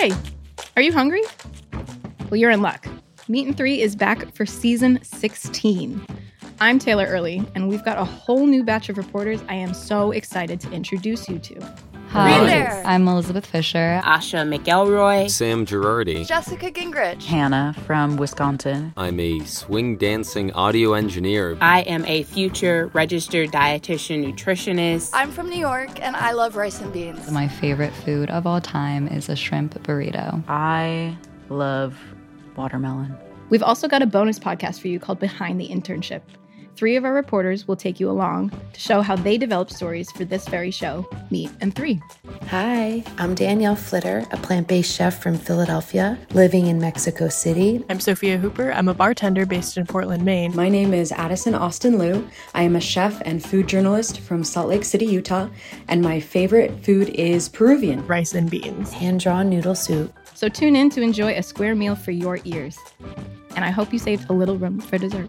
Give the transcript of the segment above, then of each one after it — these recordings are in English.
Hey, are you hungry? Well, you're in luck. Meat and Three is back for season 16. I'm Taylor Early, and we've got a whole new batch of reporters I am so excited to introduce you to. Hi, there. I'm Elizabeth Fisher. Asha McElroy. Sam Girardi. Jessica Gingrich. Hannah from Wisconsin. I'm a swing dancing audio engineer. I am a future registered dietitian nutritionist. I'm from New York, and I love rice and beans. My favorite food of all time is a shrimp burrito. I love watermelon. We've also got a bonus podcast for you called Behind the Internship. 3 of our reporters will take you along to show how they developed stories for this very show, Meat and Three. Hi, I'm Danielle Flitter, a plant-based chef from Philadelphia, living in Mexico City. I'm Sophia Hooper. I'm a bartender based in Portland, Maine. My name is Addison Austin Liu. I am a chef and food journalist from Salt Lake City, Utah, and my favorite food is Peruvian. Rice and beans. Hand-drawn noodle soup. So tune in to enjoy a square meal for your ears. And I hope you saved a little room for dessert.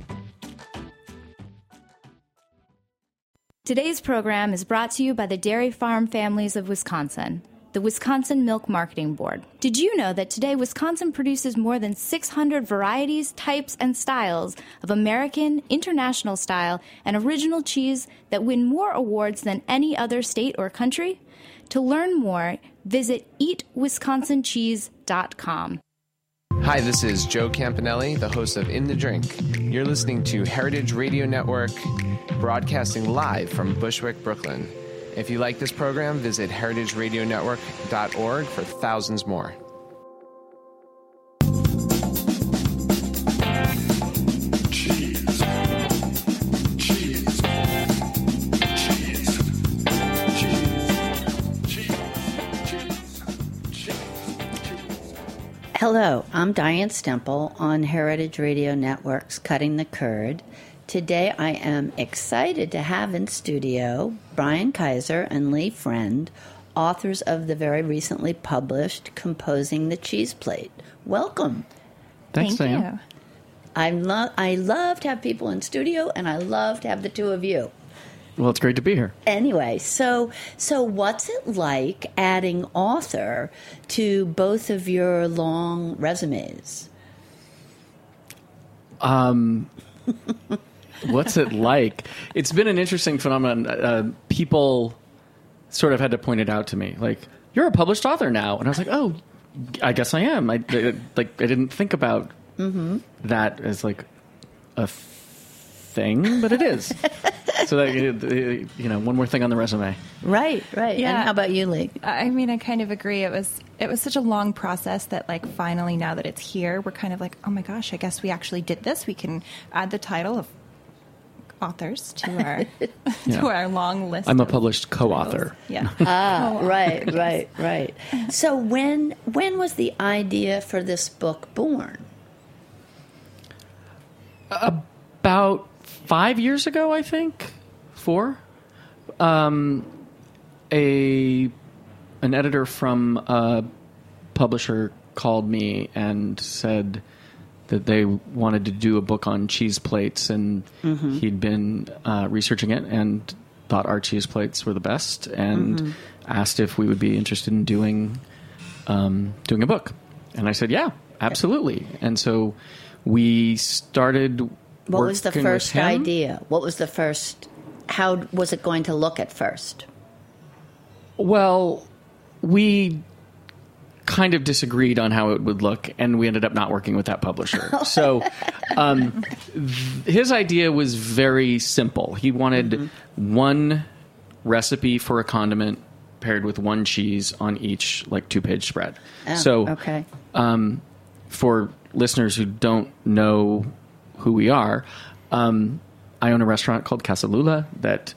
Today's program is brought to you by the Dairy Farm Families of Wisconsin, the Wisconsin Milk Marketing Board. Did you know that today Wisconsin produces more than 600 varieties, types, and styles of American, international style, and original cheese that win more awards than any other state or country? To learn more, visit eatwisconsincheese.com. Hi, this is Joe Campanelli, the host of In the Drink. You're listening to Heritage Radio Network, broadcasting live from Bushwick, Brooklyn. If you like this program, visit heritageradionetwork.org for thousands more. Hello, I'm Diane Stemple on Heritage Radio Network's Cutting the Curd. Today I am excited to have in studio Brian Kaiser and Lee Friend, authors of the very recently published Composing the Cheese Plate. Welcome. Thanks, Thank Sam. you. I love to have people in studio, and I love to have the two of you. Well, it's great to be here. Anyway, so what's it like adding author to both of your long resumes? What's it like? It's been an interesting phenomenon. People sort of had to point it out to me, like, you're a published author now, and I was like, oh, I guess I am. I didn't think about that as like a thing, but it is. So that, one more thing on the resume. Right. Yeah. And how about you, Lee? I mean, I kind of agree. It was such a long process that, like, finally, now that it's here, we're kind of like, oh my gosh, I guess we actually did this. We can add the title of authors to our to our long list. I'm a published co-author. Yeah. Right. So when was the idea for this book born? About 5 years ago, I think. 4. An editor from a publisher called me and said that they wanted to do a book on cheese plates, and he'd been researching it and thought our cheese plates were the best, and asked if we would be interested in doing a book. And I said, yeah, absolutely. And so we started. What was the first idea? How was it going to look at first? Well, we kind of disagreed on how it would look, and we ended up not working with that publisher. So his idea was very simple. He wanted one recipe for a condiment paired with one cheese on each, like, 2-page spread. Okay. For listeners who don't know who we are, I own a restaurant called Casa Lula that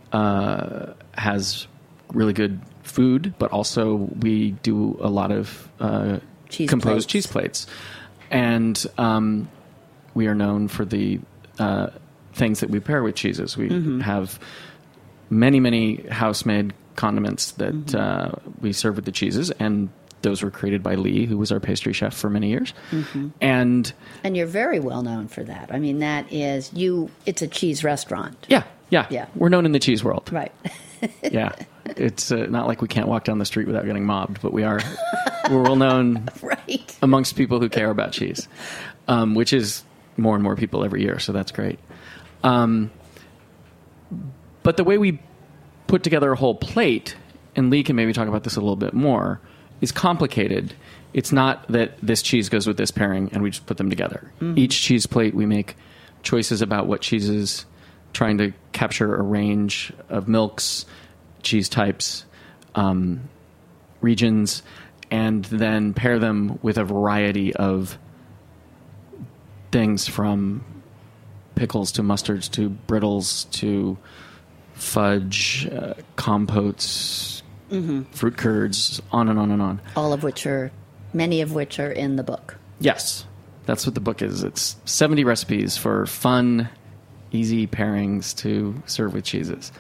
has really good food, but also we do a lot of composed cheese plates. And we are known for the things that we pair with cheeses. We have many, many house-made condiments that we serve with the cheeses, and those were created by Lee, who was our pastry chef for many years. And you're very well known for that. I mean, it's a cheese restaurant. Yeah. We're known in the cheese world. Right. Yeah. It's not like we can't walk down the street without getting mobbed, but we're well known right. amongst people who care about cheese, which is more and more people every year, so that's great. But the way we put together a whole plate, and Lee can maybe talk about this a little bit more, is complicated. It's not that this cheese goes with this pairing and we just put them together. Mm-hmm. Each cheese plate, we make choices about what cheeses, trying to capture a range of milks, cheese types, regions, and then pair them with a variety of things from pickles to mustards to brittles to fudge, compotes, fruit curds, on and on and on. Many of which are in the book. Yes, that's what the book is. It's 70 recipes for fun, easy pairings to serve with cheeses.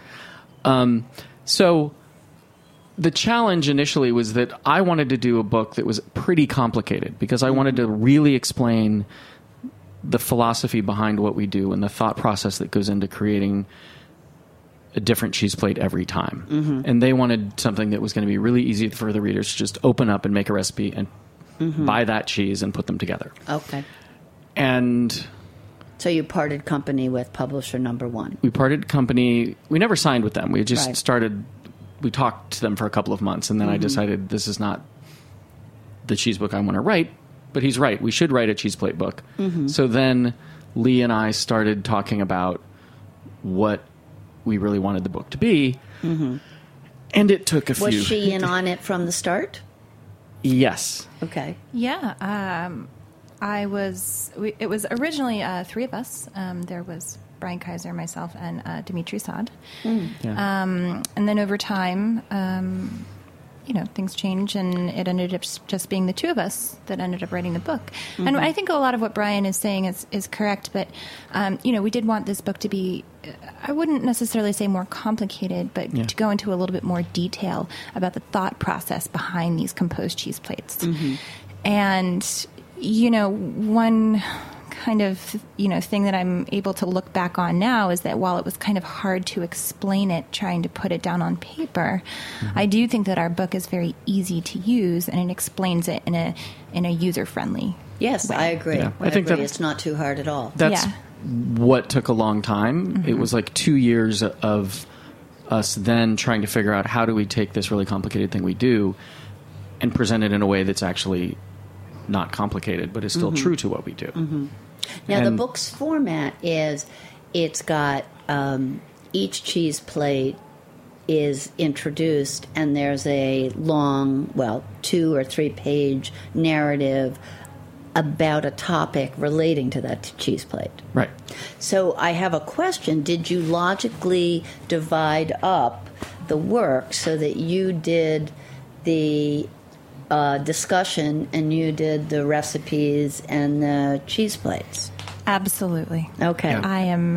So the challenge initially was that I wanted to do a book that was pretty complicated because I wanted to really explain the philosophy behind what we do and the thought process that goes into creating a different cheese plate every time. Mm-hmm. And they wanted something that was going to be really easy for the readers to just open up and make a recipe and buy that cheese and put them together. Okay. And so you parted company with publisher number one. We parted company. We never signed with them. We just started, we talked to them for a couple of months, and then I decided this is not the cheese book I want to write, but he's right. We should write a cheese plate book. Mm-hmm. So then Lee and I started talking about what we really wanted the book to be, and it took a few. Was she in on it from the start? Yes. Okay. Yeah. I was. It was originally three of us. There was Brian Kaiser, myself, and Dimitri Saad. Yeah. And then over time, things change, and it ended up just being the two of us that ended up writing the book. Mm-hmm. And I think a lot of what Brian is saying is correct, but, we did want this book to be, I wouldn't necessarily say more complicated, but to go into a little bit more detail about the thought process behind these composed cheese plates. Mm-hmm. And, one kind of, thing that I'm able to look back on now is that while it was kind of hard to explain it, trying to put it down on paper, I do think that our book is very easy to use, and it explains it in a user-friendly Yes, way. I agree. Yeah. I think that it's not too hard at all. That's what took a long time. Mm-hmm. It was like 2 years of us then trying to figure out how do we take this really complicated thing we do and present it in a way that's actually not complicated, but is still true to what we do. Mm-hmm. Now, the book's format is it's got each cheese plate is introduced, and there's a long, 2 or 3 page narrative about a topic relating to that cheese plate. Right. So I have a question. Did you logically divide up the work so that you did the discussion and you did the recipes and the cheese plates? Absolutely. Okay. Yeah. I am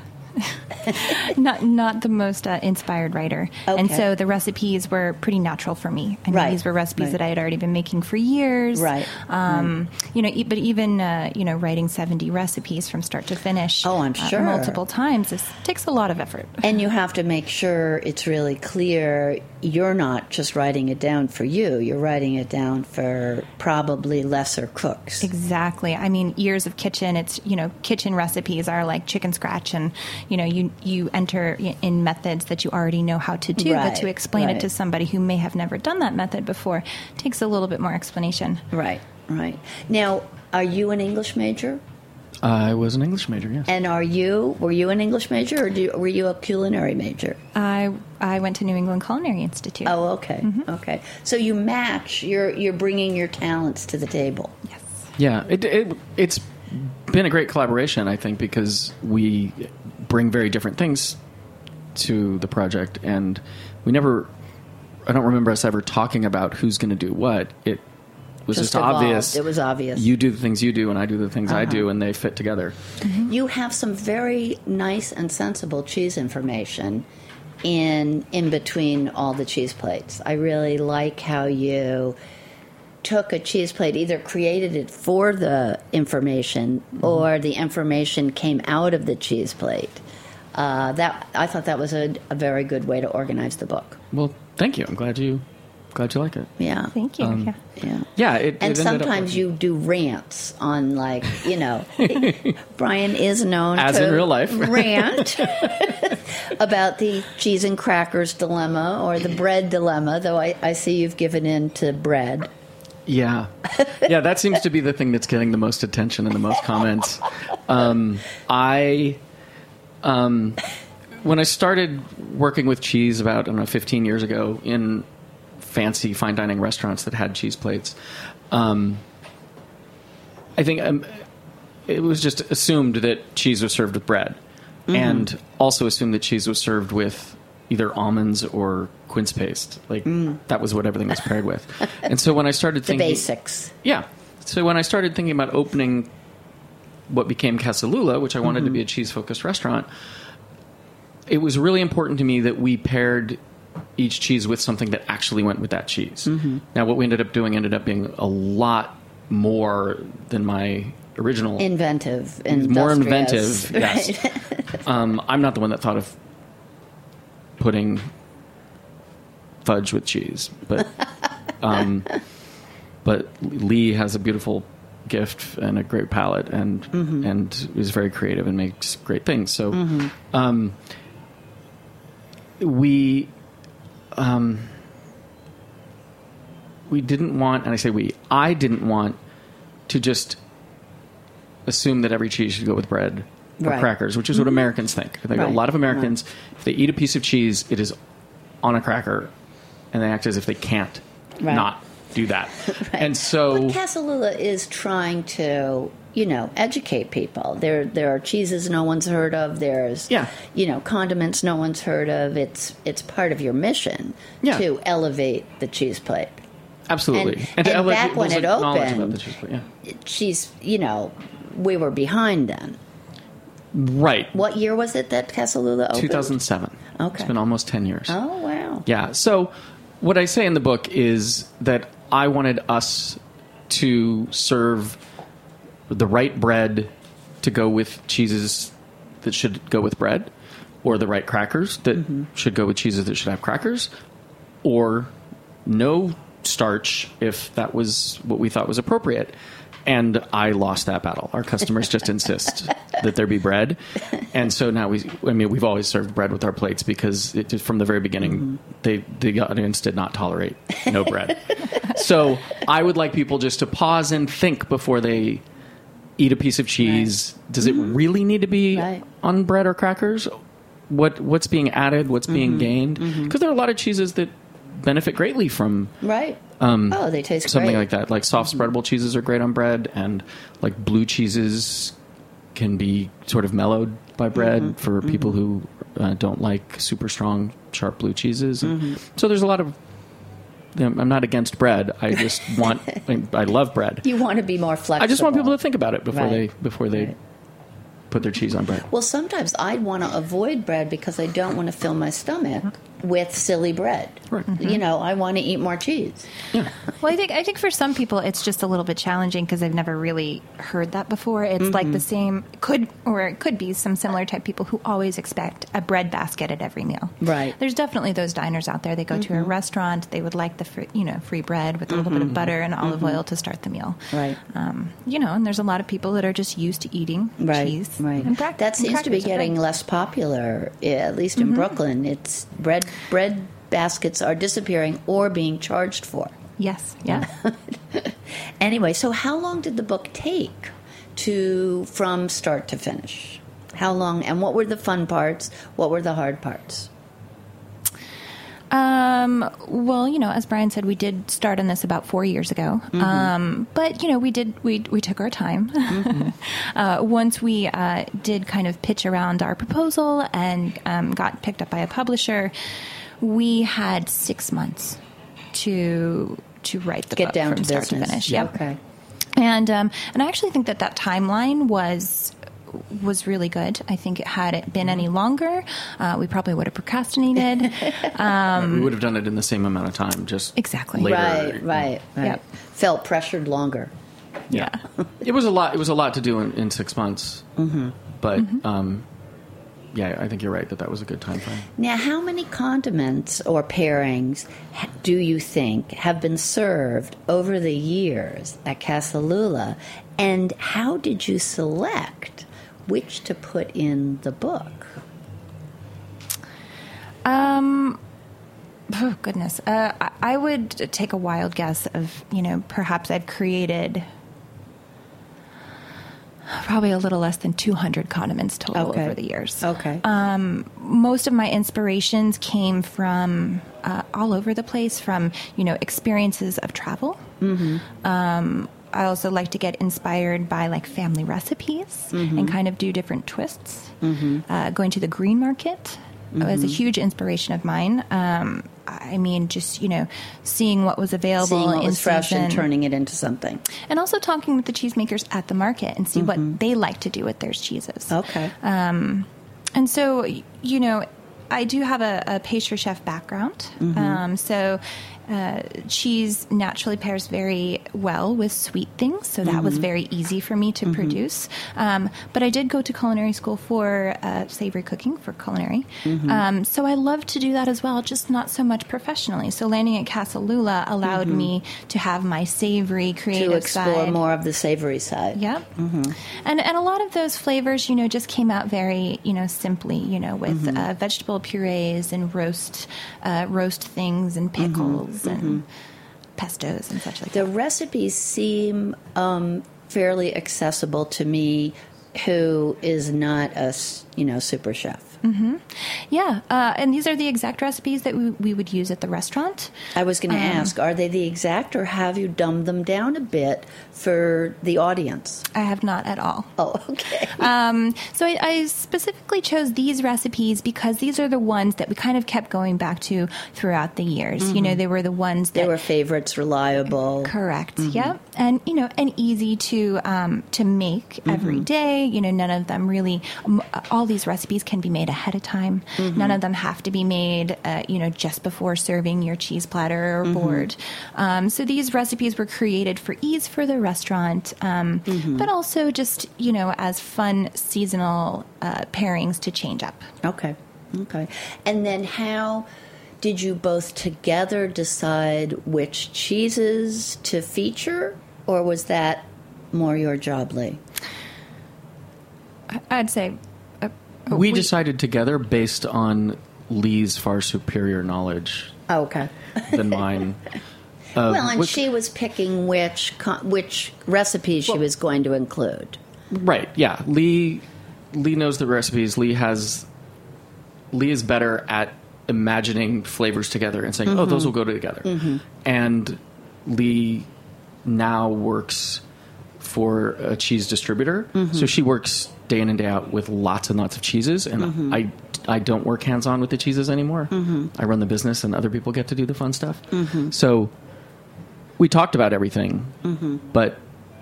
not the most inspired writer. Okay. And so the recipes were pretty natural for me. I mean, these were recipes that I had already been making for years. Right. But even writing 70 recipes from start to finish. Oh, I'm sure. Multiple times. This takes a lot of effort. And you have to make sure it's really clear you're not just writing it down for you. You're writing it down for probably lesser cooks. Exactly. I mean, years of kitchen. It's, kitchen recipes are like chicken scratch, and you enter in methods that you already know how to do, but to explain it to somebody who may have never done that method before takes a little bit more explanation. Right. Now, are you an English major? I was an English major, yes. And were you an English major, or were you a culinary major? I went to New England Culinary Institute. Oh, okay. Mm-hmm. Okay. So you match, you're bringing your talents to the table. Yes. Yeah, it's been a great collaboration, I think, because we bring very different things to the project, and I don't remember us ever talking about who's going to do what. It was just obvious. It was obvious. You do the things you do, and I do the things I do, and they fit together. Mm-hmm. You have some very nice and sensible cheese information in between all the cheese plates. I really like how you took a cheese plate, either created it for the information or the information came out of the cheese plate. I thought that was a very good way to organize the book. Well, thank you. I'm glad you like it. Yeah. Thank you. Yeah. It and sometimes you do rants on, like, Brian is known as to in real life rant about the cheese and crackers dilemma or the bread dilemma, though I see you've given in to bread. Yeah. That seems to be the thing that's getting the most attention and the most comments. When I started working with cheese about, 15 years ago in fancy fine dining restaurants that had cheese plates, I think it was just assumed that cheese was served with bread, and also assumed that cheese was served with either almonds or quince paste. That was what everything was paired with. And so when I started thinking... The basics. Yeah. So when I started thinking about opening what became Casalula, which I wanted to be a cheese-focused restaurant, it was really important to me that we paired each cheese with something that actually went with that cheese. Now, what we ended up being a lot more than my original... Inventive. More inventive, right? yes. I'm not the one that thought of putting fudge with cheese, but Lee has a beautiful gift and a great palate, and is very creative and makes great things. So we didn't want, and I didn't want to just assume that every cheese should go with bread or crackers, which is what Americans think. I think a lot of Americans, if they eat a piece of cheese, it is on a cracker, and they act as if they can't not do that. And so... But Casalula is trying to, educate people. There are cheeses no one's heard of. There's, condiments no one's heard of. It's part of your mission to elevate the cheese plate. Absolutely. And back when it opened, cheese, we were behind then. Right. What year was it that Casalula opened? 2007. Okay. It's been almost 10 years. Oh, wow. Yeah. So what I say in the book is that I wanted us to serve the right bread to go with cheeses that should go with bread, or the right crackers that should go with cheeses that should have crackers, or no starch if that was what we thought was appropriate. And I lost that battle. Our customers just insist that there be bread. And so now we've always served bread with our plates because from the very beginning, the audience did not tolerate no bread. So I would like people just to pause and think before they eat a piece of cheese. Right. Does it really need to be on bread or crackers? What's being added? What's being gained? Because there are a lot of cheeses that benefit greatly from they taste something great. like that. Like soft spreadable cheeses are great on bread, and like blue cheeses can be sort of mellowed by bread for people who don't like super strong, sharp blue cheeses. So there's a lot of... I'm not against bread. I just want... I love bread. You want to be more flexible. I just want people to think about it before they put their cheese on bread. Well, sometimes I'd want to avoid bread because I don't want to fill my stomach with silly bread. Right. I want to eat more cheese. Yeah. Well, I think for some people it's just a little bit challenging because they've never really heard that before. It's like the same it could be some similar type people who always expect a bread basket at every meal. Right. There's definitely those diners out there. They go to a restaurant, they would like the free bread with a little bit of butter and olive oil to start the meal. Right. And there's a lot of people that are just used to eating cheese. Right. And that seems to be getting less popular, at least in Brooklyn. It's bread baskets are disappearing or being charged for. Yes. Yeah. Anyway, so how long did the book take from start to finish? How long, and what were the fun parts? What were the hard parts? Well, as Brian said, we did start on this about 4 years ago. But, we took our time. Once we did kind of pitch around our proposal and got picked up by a publisher, we had 6 months to write the book from start to finish. Yeah. Okay. And I actually think that timeline was really good. I think had it been any longer, we probably would have procrastinated. We would have done it in the same amount of time, just exactly later. Right. Yep. Felt pressured longer. Yeah. It was a lot. It was a lot to do in 6 months. But yeah, I think you're right that was a good time frame. Now, how many condiments or pairings do you think have been served over the years at Casa Lula, and how did you select which to put in the book? Oh, goodness. I would take a wild guess of, perhaps I've created probably a little less than 200 condiments total over the years. Okay. Most of my inspirations came from all over the place, from, experiences of travel. Mm-hmm. I also like to get inspired by like family recipes and kind of do different twists. Going to the green market was a huge inspiration of mine. I mean, just, seeing what was available seeing what in was fresh season, and turning it into something. And also talking with the cheesemakers at the market and see what they like to do with their cheeses. Okay. And so, I do have a pastry chef background. So cheese naturally pairs very well with sweet things, so that was very easy for me to produce. But I did go to culinary school for savory cooking, for culinary. So I love to do that as well, just not so much professionally. So landing at Casa Lula allowed me to have my savory creative to explore side. more of the savory side. Yep. And a lot of those flavors, just came out very, simply, with vegetable purees and roast things and pickles and pestos and such like that. The recipes seem fairly accessible to me, who is not a super chef. Yeah, and these are the exact recipes that we would use at the restaurant. I was going to ask, are they the exact, or have you dumbed them down a bit for the audience? I have not at all. Oh, okay. So I specifically chose these recipes because these are the ones that we kind of kept going back to throughout the years. They were the ones that... They were favorites, reliable. Correct, yep. And, and easy to make every day. None of them really... all these recipes can be made ahead of time. None of them have to be made, just before serving your cheese platter or board. So these recipes were created for ease for the restaurant, but also just, as fun seasonal pairings to change up. Okay. And then how did you both together decide which cheeses to feature, or was that more your job, Lee? I'd say... we decided together based on Lee's far superior knowledge than mine. And she was picking which recipes she was going to include. Right, yeah. Lee knows the recipes. Lee is better at imagining flavors together and saying, oh, those will go together. And Lee now works for a cheese distributor. So she works day in and day out with lots and lots of cheeses, and I don't work hands-on with the cheeses anymore. I run the business, and other people get to do the fun stuff. So we talked about everything, but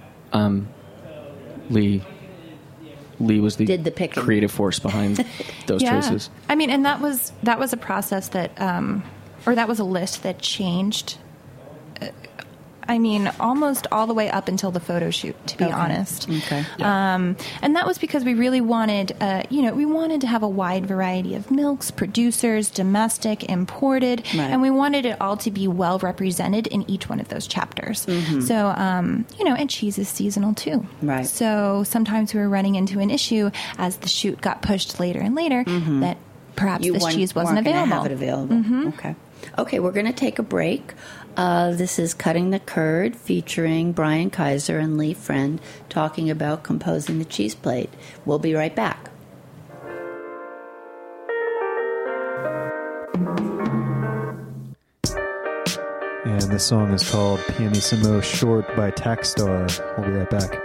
Lee was the creative force behind those choices. I mean, and that was a process that, or that was a list that changed. I mean, almost all the way up until the photo shoot, to be honest. Okay. And that was because we really wanted, we wanted to have a wide variety of milks, producers, domestic, imported, and we wanted it all to be well represented in each one of those chapters. So, and cheese is seasonal too. Right. So sometimes we were running into an issue as the shoot got pushed later and later that perhaps this cheese wasn't available. Have it available. Okay, we're going to take a break. This is Cutting the Curd, featuring Brian Kaiser and Lee Friend talking about composing the cheese plate. We'll be right back. And this song is called Pianissimo Short by Tackstar. We'll be right back.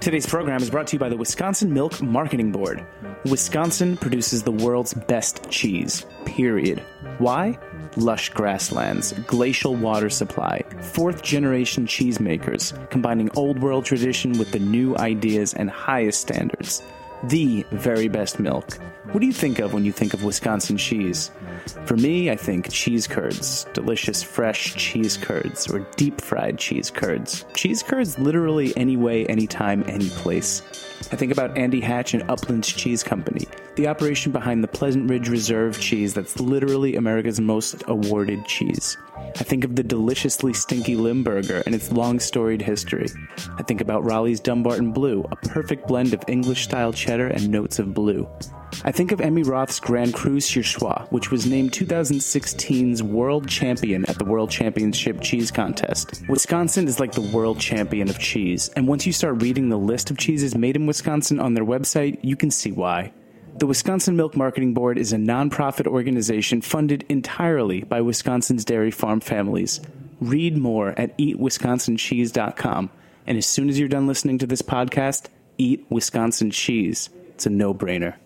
Today's program is brought to you by the Wisconsin Milk Marketing Board. Wisconsin produces the world's best cheese, period. Why? Lush grasslands, glacial water supply, fourth-generation cheesemakers, combining old-world tradition with the new ideas and highest standards. The very best milk. What do you think of when you think of Wisconsin cheese? For me, I think cheese curds, delicious fresh cheese curds, or deep-fried cheese curds. Cheese curds literally any way, anytime, any place. I think about Andy Hatch and Upland's Cheese Company, the operation behind the Pleasant Ridge Reserve cheese that's literally America's most awarded cheese. I think of the deliciously stinky Limburger and its long-storied history. I think about Raleigh's Dumbarton Blue, a perfect blend of English-style cheddar and notes of blue. I think of Emmy Roth's Grand Cru Surchoix, which was named 2016's World Champion at the World Championship Cheese Contest. Wisconsin is like the world champion of cheese, and once you start reading the list of cheeses made in Wisconsin on their website, you can see why. The Wisconsin Milk Marketing Board is a nonprofit organization funded entirely by Wisconsin's dairy farm families. Read more at eatwisconsincheese.com, and as soon as you're done listening to this podcast, eat Wisconsin cheese. It's a no-brainer.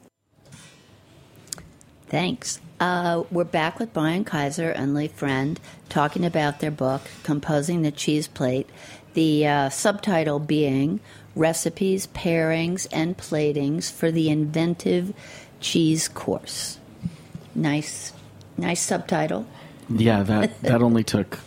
Thanks. We're back with Brian Kaiser and Lee Friend talking about their book, Composing the Cheese Plate, the subtitle being Recipes, Pairings, and Platings for the Inventive Cheese Course. Nice subtitle. Yeah, that only took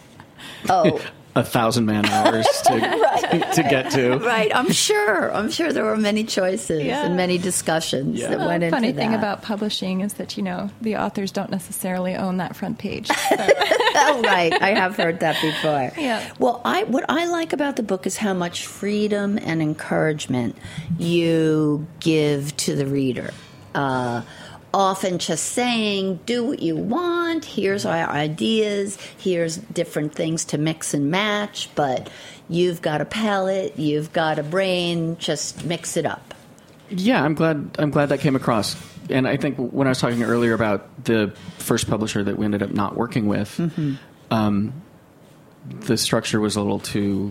1,000 man-hours to get to. Right, I'm sure there were many choices and many discussions that went into that. The funny thing about publishing is that, the authors don't necessarily own that front page. So. Oh, right. I have heard that before. Yeah. Well, what I like about the book is how much freedom and encouragement you give to the reader. Often just saying, do what you want, here's our ideas, here's different things to mix and match, but you've got a palate, you've got a brain, just mix it up. Yeah, I'm glad that came across. And I think when I was talking earlier about the first publisher that we ended up not working with, the structure was a little too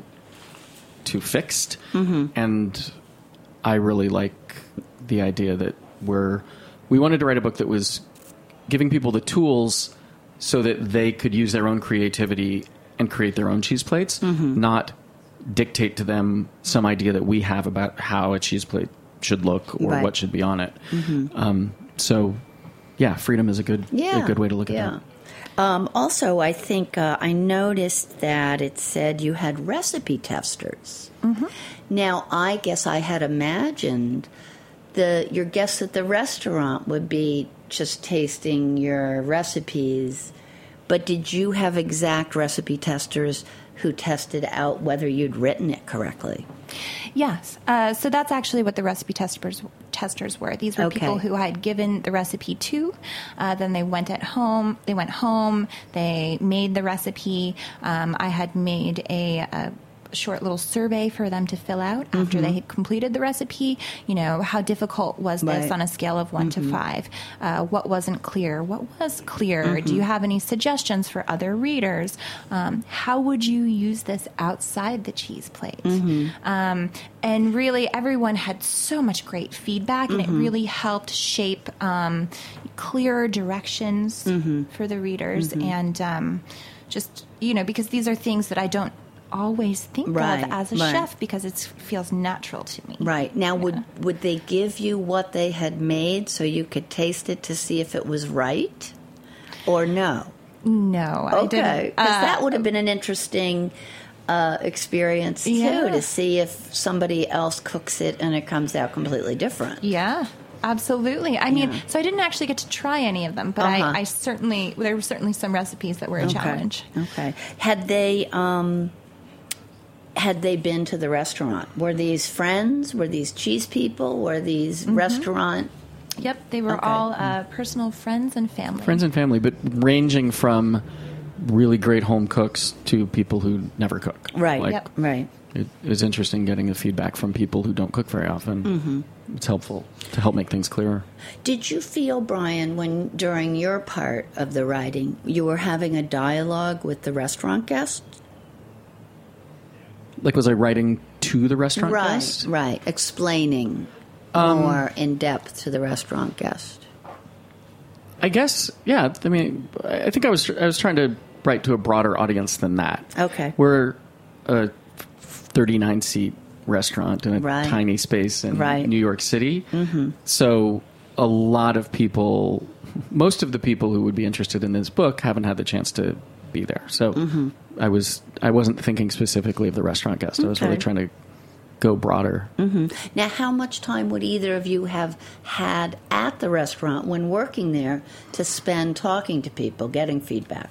fixed. And I really like the idea that we wanted to write a book that was giving people the tools so that they could use their own creativity and create their own cheese plates, not dictate to them some idea that we have about how a cheese plate should look or what should be on it. So, freedom is a good way to look at that. Also, I think I noticed that it said you had recipe testers. Now, I guess I had imagined your guests at the restaurant would be just tasting your recipes, but did you have exact recipe testers who tested out whether you'd written it correctly? Yes. So that's actually what the recipe testers were. These were people who I had given the recipe to. Then they went home, they made the recipe. I had made a short little survey for them to fill out after they had completed the recipe. How difficult was this on a scale of 1 to 5? What wasn't clear? What was clear? Do you have any suggestions for other readers? How would you use this outside the cheese plate? And really, everyone had so much great feedback, and it really helped shape clearer directions for the readers. And just, because these are things that I don't always think of as a chef because it feels natural to me. Right. Now, would they give you what they had made so you could taste it to see if it was right? Or no? No, I didn't. Okay, because that would have been an interesting experience, too, to see if somebody else cooks it and it comes out completely different. Yeah. Absolutely. I mean, so I didn't actually get to try any of them, but I certainly, there were certainly some recipes that were a challenge. Okay. Had they been to the restaurant? Were these friends? Were these cheese people? Were these restaurant? Yep, they were all personal friends and family. Friends and family, but ranging from really great home cooks to people who never cook. Right, right. It is interesting getting the feedback from people who don't cook very often. It's helpful to help make things clearer. Did you feel, Brian, when during your part of the writing, you were having a dialogue with the restaurant guests? Like, was I writing to the restaurant guest? Right. Explaining more in depth to the restaurant guest. I guess, yeah. I mean, I think I was trying to write to a broader audience than that. Okay. We're a 39-seat restaurant in a tiny space in New York City. Mm-hmm. So a lot of people, most of the people who would be interested in this book haven't had the chance to be there. So I wasn't thinking specifically of the restaurant guest. I was really trying to go broader. Mm-hmm. Now, how much time would either of you have had at the restaurant when working there to spend talking to people, getting feedback?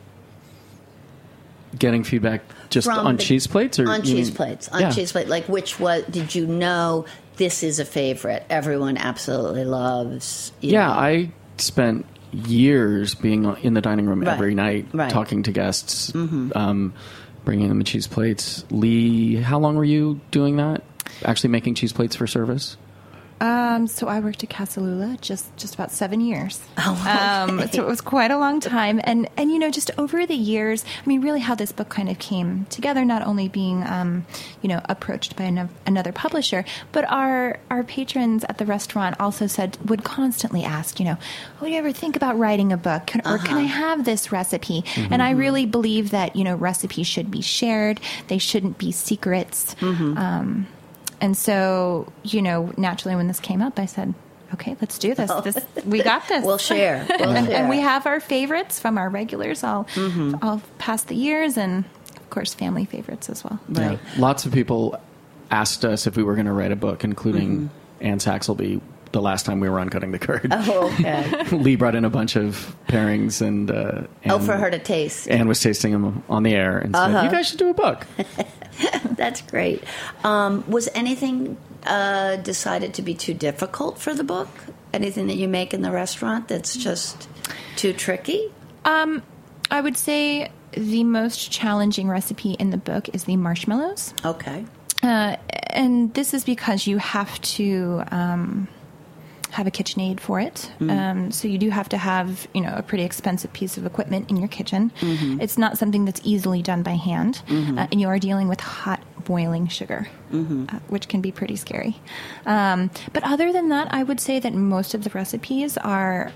Getting feedback just on cheese plates? On cheese plates. On cheese plate. Like, did you know this is a favorite? Everyone absolutely loves. I spent years being in the dining room every night, talking to guests, bringing them the cheese plates. Lee, how long were you doing that? Actually making cheese plates for service? So I worked at Casalula just about 7 years. Oh, okay. So it was quite a long time. And just over the years, I mean, really how this book kind of came together, not only being, approached by another publisher, but our patrons at the restaurant also would constantly ask, would you ever think about writing a book? Or can I have this recipe? Mm-hmm. And I really believe that, recipes should be shared. They shouldn't be secrets. Mm-hmm. And so, naturally when this came up, I said, okay, let's do this. We got this. We'll share. And we have our favorites from our regulars all past the years, and, of course, family favorites as well. Right. Yeah. Lots of people asked us if we were going to write a book, including Anne Saxelby, the last time we were on Cutting the Curd. Oh, okay. Lee brought in a bunch of pairings and for her to taste. Anne was tasting them on the air and said, you guys should do a book. That's great. Was anything decided to be too difficult for the book? Anything that you make in the restaurant that's just too tricky? I would say the most challenging recipe in the book is the marshmallows. Okay. And this is because you have to have a KitchenAid for it. So you do have to have, a pretty expensive piece of equipment in your kitchen. Mm-hmm. It's not something that's easily done by hand. Mm-hmm. And you are dealing with hot boiling sugar, which can be pretty scary. But other than that, I would say that most of the recipes are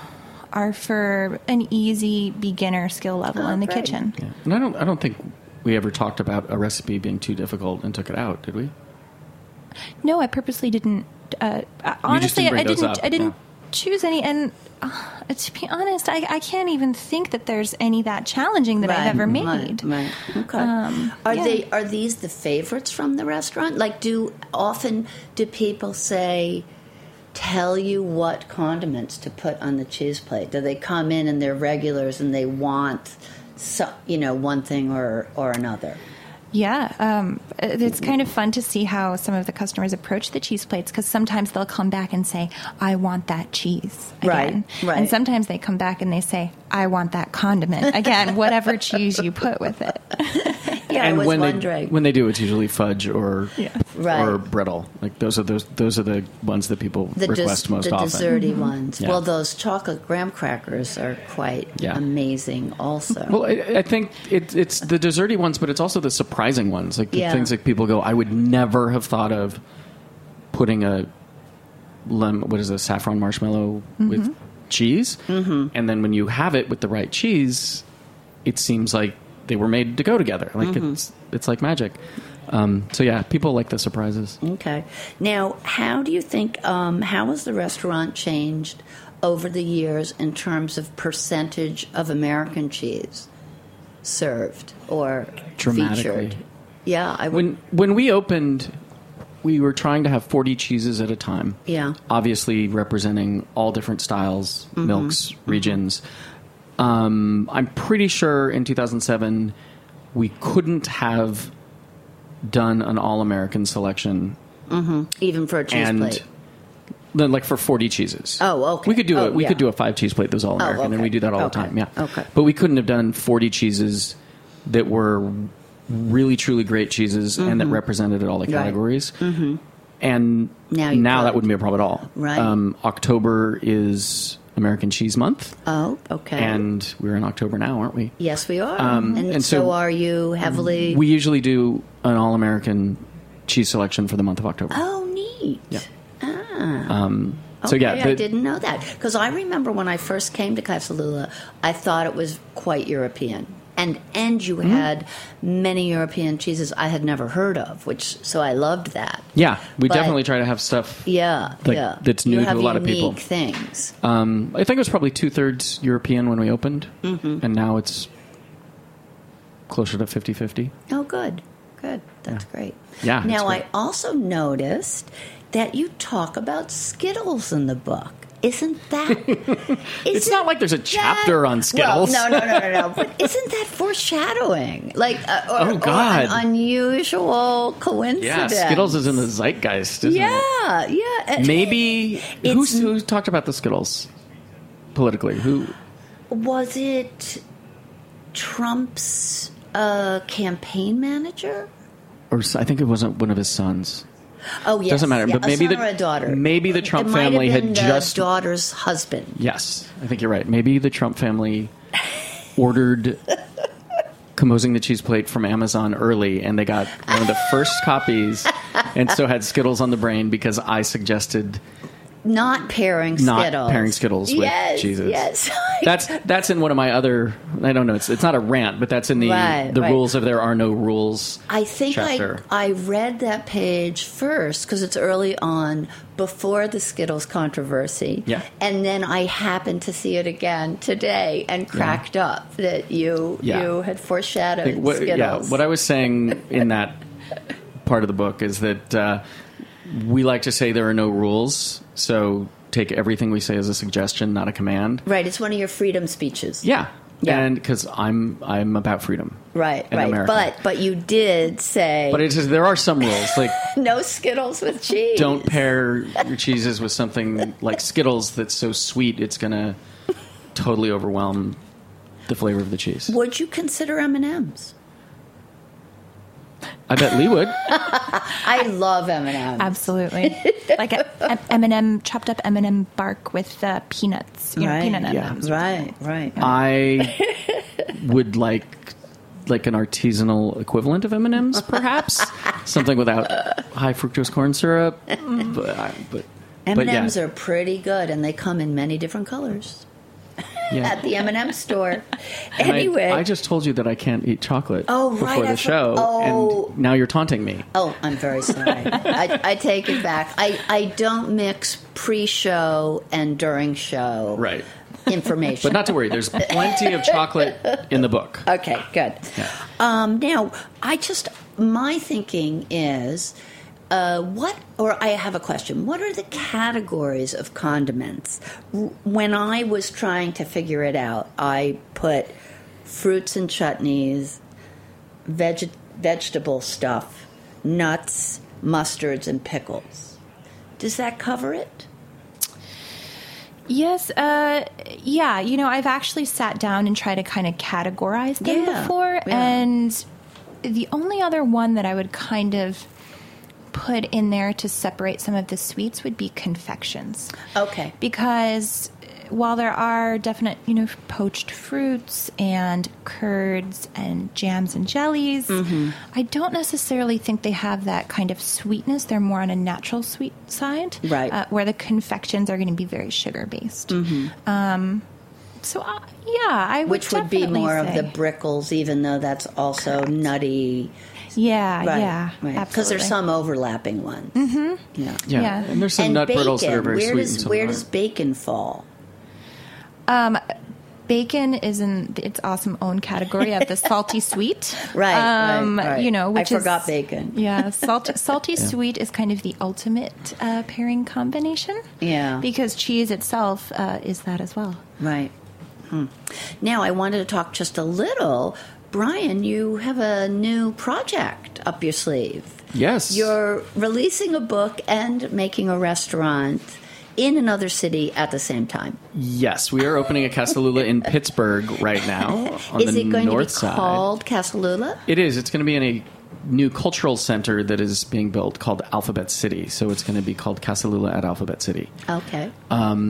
for an easy beginner skill level in the kitchen. Yeah. And I don't think we ever talked about a recipe being too difficult and took it out, did we? No, I purposely didn't. Honestly, I didn't choose any. And to be honest, I can't even think that there's any that challenging that I've ever made. Right. Okay. Are these the favorites from the restaurant? Like, do people tell you what condiments to put on the cheese plate? Do they come in and they're regulars and they want one thing or another? Yeah, it's kind of fun to see how some of the customers approach the cheese plates, because sometimes they'll come back and say, I want that cheese again. Right. And sometimes they come back and they say, I want that condiment again, whatever cheese you put with it. Yeah, and I was wondering. When they do, it's usually fudge or brittle. Like those are the ones that people request most often. The desserty ones. Yeah. Well, those chocolate graham crackers are quite amazing also. Well, I think it's the desserty ones, but it's also the surprising ones. Like the things that people go, I would never have thought of putting a saffron marshmallow with cheese. Mm-hmm. And then when you have it with the right cheese, it seems like they were made to go together. Like it's like magic. So people like the surprises. Okay. Now, how do you think, how has the restaurant changed over the years in terms of percentage of American cheese served or featured? Yeah. When we opened, we were trying to have 40 cheeses at a time. Yeah. Obviously representing all different styles, milks, regions. I'm pretty sure in 2007 we couldn't have done an all-American selection. Even for a cheese plate? Then, like for 40 cheeses. Oh, okay. We could do We could do a 5-cheese plate that was all-American, and we do that all the time. Yeah. Okay. But we couldn't have done 40 cheeses that were really, truly great cheeses and that represented all the categories. Right. And now that wouldn't be a problem at all. Right. October is American Cheese Month. Oh, okay. And we're in October now, aren't we? Yes, we are. And so are you heavily... We usually do an all-American cheese selection for the month of October. Oh, neat. Yeah. So yeah, I didn't know that. Because I remember when I first came to Casalula, I thought it was quite European. And you had many European cheeses I had never heard of, so I loved that. Yeah, we definitely try to have stuff that's new to a lot of people. Unique things. I think it was probably 2/3 European when we opened, and now it's closer to 50-50. Oh, good. That's great. Yeah. Now, I also noticed that you talk about Skittles in the book. Isn't that... It's not like there's a chapter on Skittles. Well, no. But isn't that foreshadowing? Like, oh, God. Or an unusual coincidence. Yeah, Skittles is in the zeitgeist, isn't it? Yeah. Maybe... Who talked about the Skittles politically? Who... Was it Trump's campaign manager? Or I think it wasn't one of his sons. Oh, yes. Doesn't matter, but maybe a daughter. Maybe the Trump family had just the daughter's husband. Yes, I think you're right. Maybe the Trump family ordered Composing the Cheese Plate from Amazon early, and they got one of the first copies, and so had Skittles on the brain because I suggested not pairing Skittles with cheeses. Yes, that's in one of my other. I don't know. It's not a rant, but that's in the rules of There Are No Rules. I think chapter. I read that page first because it's early on before the Skittles controversy. Yeah, and then I happened to see it again today and cracked up that you had foreshadowed Skittles. Yeah, what I was saying in that part of the book is that. We like to say there are no rules, so take everything we say as a suggestion, not a command. Right, it's one of your freedom speeches. Yeah. And because I'm about freedom. Right. America. But you did say... But it says there are some rules, like... no Skittles with cheese. Don't pair your cheeses with something like Skittles that's so sweet it's going to totally overwhelm the flavor of the cheese. Would you consider M&Ms? I bet Lee would. I love M&Ms. Absolutely. Like M&M, chopped up M&M bark with peanuts. Peanut M&Ms. Right. I would like an artisanal equivalent of M&Ms, perhaps. Something without high fructose corn syrup. But M&Ms are pretty good, and they come in many different colors. At the M&M store. Anyway. I just told you that I can't eat chocolate before the show, and now you're taunting me. Oh, I'm very sorry. I take it back. I don't mix pre-show and during show information. But not to worry, there's plenty of chocolate in the book. Okay, good. Yeah. Now, my thinking is... I have a question. What are the categories of condiments? When I was trying to figure it out, I put fruits and chutneys, vegetable stuff, nuts, mustards, and pickles. Does that cover it? Yes. Yeah. I've actually sat down and tried to kind of categorize them before. Yeah. And the only other one that I would kind of put in there to separate some of the sweets would be confections. Okay. Because while there are definite, poached fruits and curds and jams and jellies, I don't necessarily think they have that kind of sweetness. They're more on a natural sweet side. Right. Where the confections are going to be very sugar-based. So, I would Which would be more of the Brickles, even though that's also nutty. Yeah, because there's some overlapping ones. Yeah. And there's some nut brittle that are very sweet. Where does bacon fall? Bacon is in its awesome own category of the salty sweet. Right. Which I forgot bacon. Yeah, salty sweet is kind of the ultimate pairing combination. Yeah. Because cheese itself is that as well. Right. Now, I wanted to talk just a little. Brian, you have a new project up your sleeve. Yes. You're releasing a book and making a restaurant in another city at the same time. Yes, we are opening a Casalula in Pittsburgh right now on the north side. Is it going to be called Casalula? It is. It's going to be in a new cultural center that is being built called Alphabet City. So it's going to be called Casalula at Alphabet City. Okay.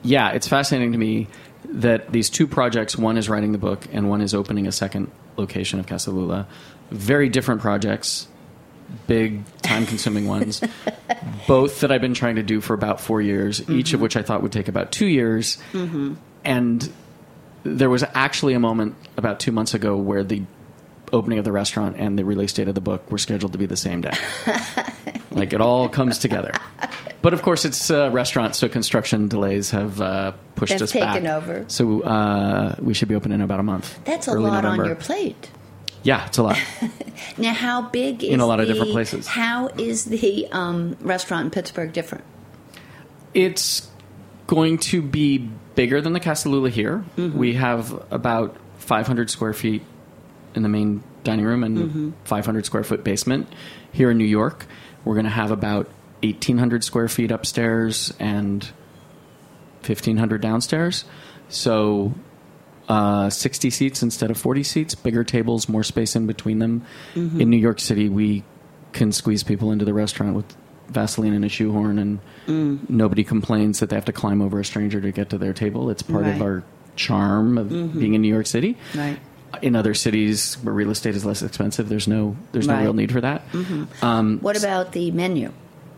yeah, it's fascinating to me that these two projects, one is writing the book and one is opening a second location of Casa Lula. Very different projects, big, time-consuming ones, both that I've been trying to do for about 4 years, each of which I thought would take about 2 years. And there was actually a moment about 2 months ago where the opening of the restaurant and the release date of the book were scheduled to be the same day. Like, it all comes together. But, of course, it's a restaurant, so construction delays have pushed us back. Taken over. So we should be open in about a month. That's a lot on your plate. Yeah, it's a lot. Now, how big is in a lot of different places. How is the restaurant in Pittsburgh different? It's going to be bigger than the Casa Lula here. We have about 500 square feet in the main dining room and 500 square foot basement. Here in New York, we're going to have about 1,800 square feet upstairs and 1,500 downstairs. So 60 seats instead of 40 seats, bigger tables, more space in between them. In New York City, we can squeeze people into the restaurant with Vaseline and a shoehorn, and nobody complains that they have to climb over a stranger to get to their table. It's part of our charm of being in New York City. Right. In other cities where real estate is less expensive, there's no real need for that. What about the menu?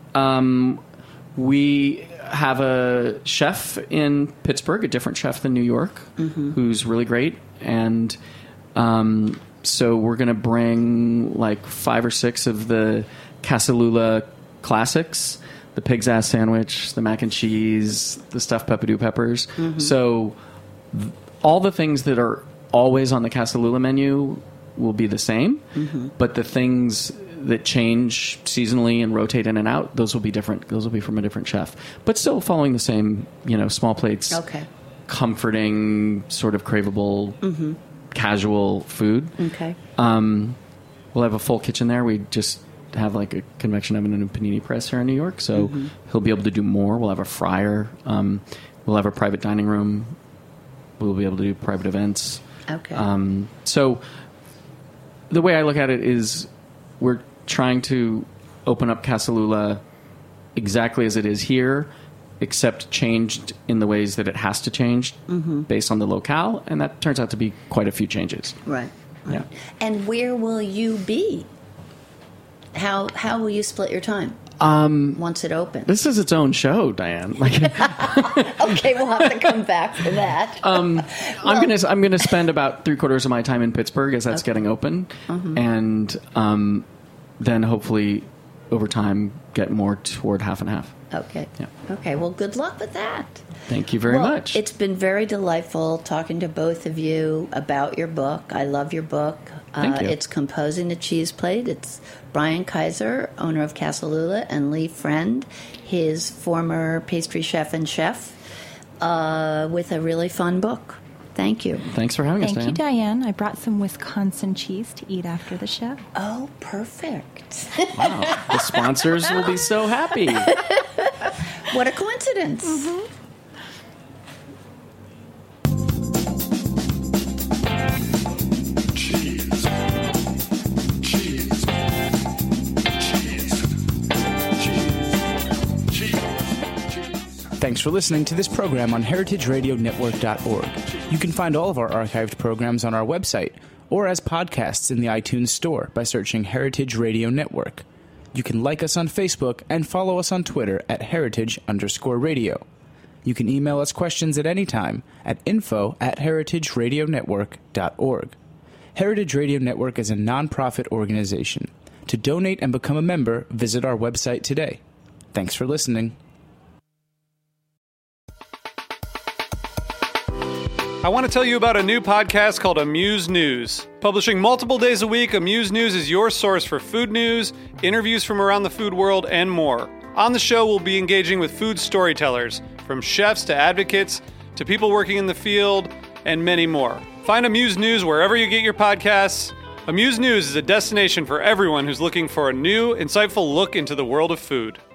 We have a chef in Pittsburgh, a different chef than New York, who's really great. And so we're going to bring like 5 or 6 of the Casa Lula classics, the pig's ass sandwich, the mac and cheese, the stuffed peppadew peppers. So all the things that are always on the Casa Lula menu will be the same, but the things that change seasonally and rotate in and out, those will be different. Those will be from a different chef, but still following the same, small plates, comforting, sort of craveable, casual food. We'll have a full kitchen there. We just have like a convection oven and a panini press here in New York, so he'll be able to do more. We'll have a fryer. We'll have a private dining room. We'll be able to do private events. So the way I look at it is we're trying to open up Casa Lula exactly as it is here, except changed in the ways that it has to change based on the locale, and that turns out to be quite a few changes. Right. Yeah. And where will you be? How will you split your time once it opens? This is its own show, Diane. Okay, we'll have to come back for that. I'm gonna spend about 3/4 of my time in Pittsburgh as that's getting open, and then hopefully over time get more toward half and half. Okay. Yeah. Okay. Well, good luck with that. Thank you very much. It's been very delightful talking to both of you about your book. I love your book. Thank you. It's Composing the Cheese Plate. It's Brian Kaiser, owner of Casa Lula, and Lee Friend, his former pastry chef and chef, with a really fun book. Thank you. Thanks for having us, Diane. Thank you, Diane. I brought some Wisconsin cheese to eat after the show. Oh, perfect. Wow. The sponsors will be so happy. What a coincidence. Thanks for listening to this program on heritageradionetwork.org. You can find all of our archived programs on our website or as podcasts in the iTunes Store by searching Heritage Radio Network. You can like us on Facebook and follow us on Twitter at @heritage_radio. You can email us questions at any time at info@heritageradionetwork.org. Heritage Radio Network is a nonprofit organization. To donate and become a member, visit our website today. Thanks for listening. I want to tell you about a new podcast called Amuse News. Publishing multiple days a week, Amuse News is your source for food news, interviews from around the food world, and more. On the show, we'll be engaging with food storytellers, from chefs to advocates to people working in the field, and many more. Find Amuse News wherever you get your podcasts. Amuse News is a destination for everyone who's looking for a new, insightful look into the world of food.